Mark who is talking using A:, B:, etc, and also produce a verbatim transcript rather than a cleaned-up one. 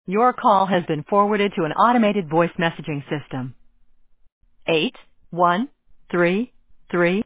A: Your call has been forwarded to an automated voice messaging system. Eight one three three